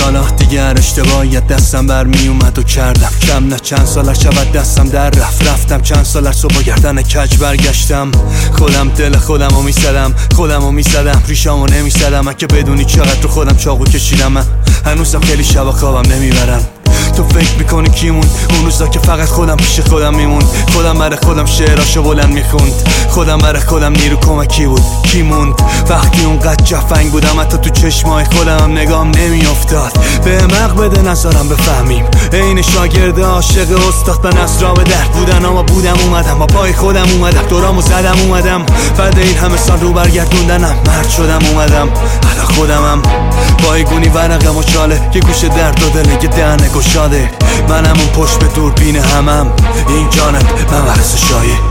حالا دیگه هر اشتباهیت دستم برمی اومد و کردم کم نه چند سال شود دستم در رفتم چند سال صبح گردن کج برگشتم خودم دل خودمو میزدم ریشامو نمیزدم. من که بدونی چقدر رو خودم چاقو کشیدم. من هنوزم خیلی شبا خوابم نمیبرم. تو فکر میکنی کی موند اون روزا که فقط خودم پیش خودم میموند؟ خودم برای خودم شعراشو بلند میخوند. خودم برای خودم نیرو کمکی بود. کی موند وقتی اونقدر جفنگ بودم حتی تو چشمای خودم نگام نمیافتاد؟ به عمق بده نظرم بفهمیم عین شاگرد عاشق استاد به نصرا به در بودن. اما بودم اومدم با پای خودم اومدم دورامو زدم اومدم بعد این همه سال رو برگردوندنم مرد شدم اومدم حالا خودمم بایگونی ورقم و چاله یه گوشه درد و دل یه دهنه گشاده. منم اون پشت به دوربین همم این جانب من ورس شایه.